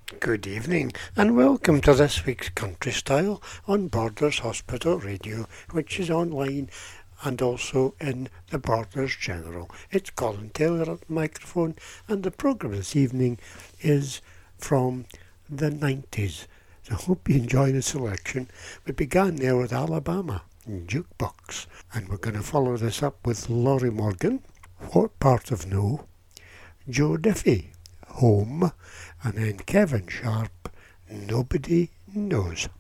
Good evening and welcome to this week's Country Style on Borders Hospital Radio, which is online and also in the Borders General. It's Colin Taylor at the microphone, and the programme this evening is from the 90s. So I hope you enjoy the selection. We began there with Alabama, Jukebox, and we're going to follow this up with Laurie Morgan, What Part of No, Joe Diffie, Home, and then Kevin Sharp, Nobody Knows.